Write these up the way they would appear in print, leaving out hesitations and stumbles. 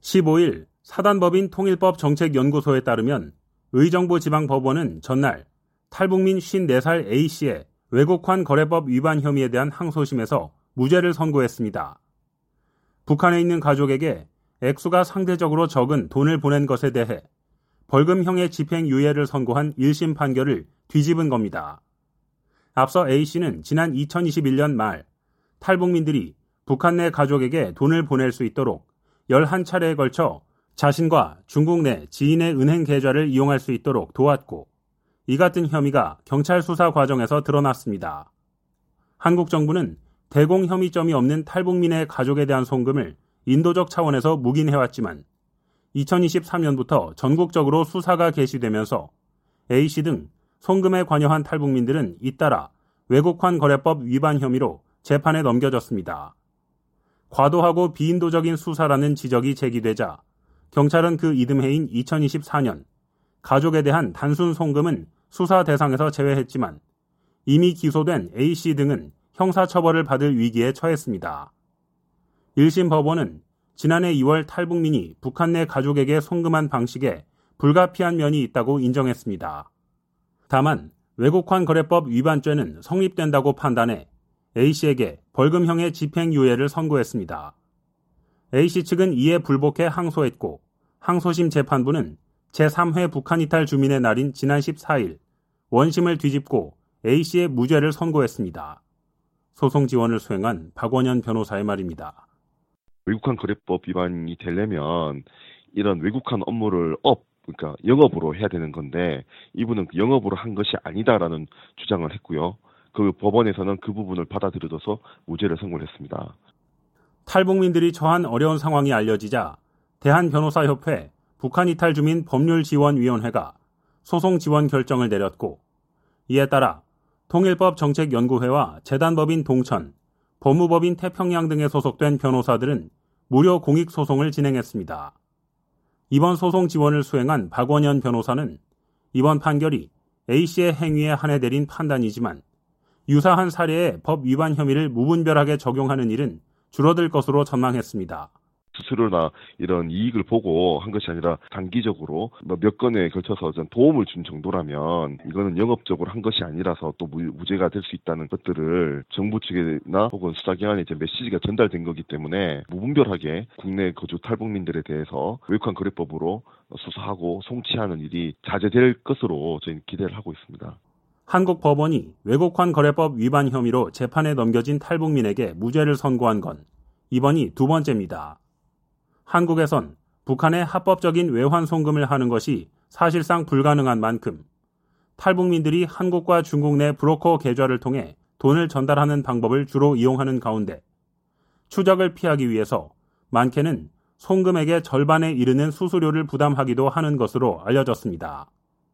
15일 사단법인 통일법 정책연구소에 따르면 의정부 지방법원은 전날 탈북민 54살 A씨의 외국환 거래법 위반 혐의에 대한 항소심에서 무죄를 선고했습니다. 북한에 있는 가족에게 액수가 상대적으로 적은 돈을 보낸 것에 대해 벌금형의 집행유예를 선고한 1심 판결을 뒤집은 겁니다. 앞서 A씨는 지난 2021년 말 탈북민들이 북한 내 가족에게 돈을 보낼 수 있도록 11차례에 걸쳐 자신과 중국 내 지인의 은행 계좌를 이용할 수 있도록 도왔고, 이 같은 혐의가 경찰 수사 과정에서 드러났습니다. 한국 정부는 대공 혐의점이 없는 탈북민의 가족에 대한 송금을 인도적 차원에서 묵인해왔지만 2023년부터 전국적으로 수사가 개시되면서 A씨 등 송금에 관여한 탈북민들은 잇따라 외국환 거래법 위반 혐의로 재판에 넘겨졌습니다. 과도하고 비인도적인 수사라는 지적이 제기되자 경찰은 그 이듬해인 2024년 가족에 대한 단순 송금은 수사 대상에서 제외했지만 이미 기소된 A씨 등은 형사처벌을 받을 위기에 처했습니다. 1심 법원은 지난해 2월 탈북민이 북한 내 가족에게 송금한 방식에 불가피한 면이 있다고 인정했습니다. 다만 외국환 거래법 위반죄는 성립된다고 판단해 A씨에게 벌금형의 집행유예를 선고했습니다. A씨 측은 이에 불복해 항소했고, 항소심 재판부는 제3회 북한 이탈 주민의 날인 지난 14일 원심을 뒤집고 A씨의 무죄를 선고했습니다. 소송 지원을 수행한 박원현 변호사의 말입니다. 외국환 거래법 위반이 되려면 이런 외국환 업무를 그러니까 영업으로 해야 되는 건데 이분은 영업으로 한 것이 아니다라는 주장을 했고요. 그 법원에서는 그 부분을 받아들여줘서 무죄를 선고했습니다. 탈북민들이 처한 어려운 상황이 알려지자 대한변호사협회 북한이탈주민 법률지원위원회가 소송 지원 결정을 내렸고, 이에 따라 통일법 정책연구회와 재단법인 동천, 법무법인 태평양 등에 소속된 변호사들은 무료 공익소송을 진행했습니다. 이번 소송 지원을 수행한 박원현 변호사는 이번 판결이 A씨의 행위에 한해 내린 판단이지만 유사한 사례의 법 위반 혐의를 무분별하게 적용하는 일은 줄어들 것으로 전망했습니다. 수수료나 이런 이익을 보고 한 것이 아니라 단기적으로 몇 건에 걸쳐서 도움을 준 정도라면 이거는 영업적으로 한 것이 아니라서 또 무죄가 될 수 있다는 것들을 정부 측이나 혹은 수사기관에 메시지가 전달된 거기 때문에 무분별하게 국내 거주 탈북민들에 대해서 외국환 거래법으로 수사하고 송치하는 일이 자제될 것으로 저희는 기대를 하고 있습니다. 한국 법원이 외국환 거래법 위반 혐의로 재판에 넘겨진 탈북민에게 무죄를 선고한 건 이번이 두 번째입니다. 한국에선 북한에 합법적인 외환 송금을 하는 것이 사실상 불가능한 만큼 탈북민들이 한국과 중국 내 브로커 계좌를 통해 돈을 전달하는 방법을 주로 이용하는 가운데 추적을 피하기 위해서 많게는 송금액의 절반에 이르는 수수료를 부담하기도 하는 것으로 알려졌습니다.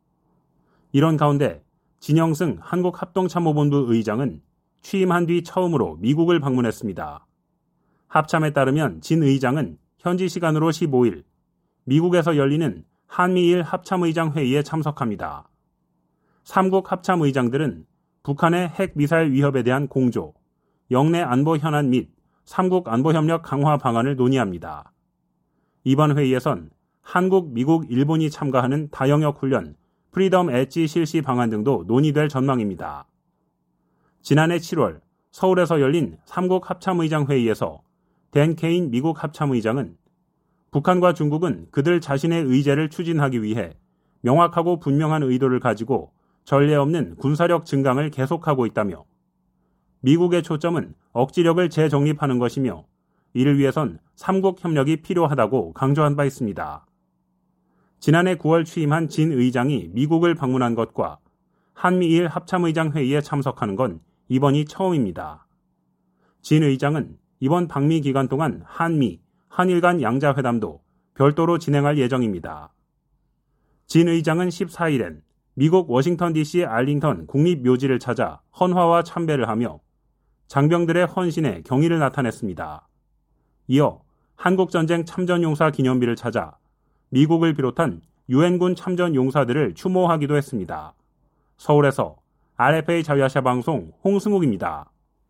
이런 가운데 진영승 한국합동참모본부 의장은 취임한 뒤 처음으로 미국을 방문했습니다. 합참에 따르면 진 의장은 현지 시간으로 15일 미국에서 열리는 한미일 합참의장 회의에 참석합니다. 3국 합참의장들은 북한의 핵미사일 위협에 대한 공조, 영내 안보 현안 및 3국 안보협력 강화 방안을 논의합니다. 이번 회의에선 한국, 미국, 일본이 참가하는 다영역 훈련 프리덤 엣지 실시 방안 등도 논의될 전망입니다. 지난해 7월 서울에서 열린 3국 합참의장 회의에서 댄 케인 미국 합참의장은 북한과 중국은 그들 자신의 의제를 추진하기 위해 명확하고 분명한 의도를 가지고 전례 없는 군사력 증강을 계속하고 있다며 미국의 초점은 억지력을 재정립하는 것이며 이를 위해선 3국 협력이 필요하다고 강조한 바 있습니다. 지난해 9월 취임한 진 의장이 미국을 방문한 것과 한미일 합참의장 회의에 참석하는 건 이번이 처음입니다. 진 의장은 이번 방미 기간 동안 한미, 한일 간 양자회담도 별도로 진행할 예정입니다. 진 의장은 14일엔 미국 워싱턴 DC 알링턴 국립묘지를 찾아 헌화와 참배를 하며 장병들의 헌신에 경의를 나타냈습니다. 이어 한국전쟁 참전용사 기념비를 찾아 미국을 비롯한 유엔군 참전용사들을 추모하기도 했습니다. 서울에서 RFA 자유아시아 방송 홍승욱입니다.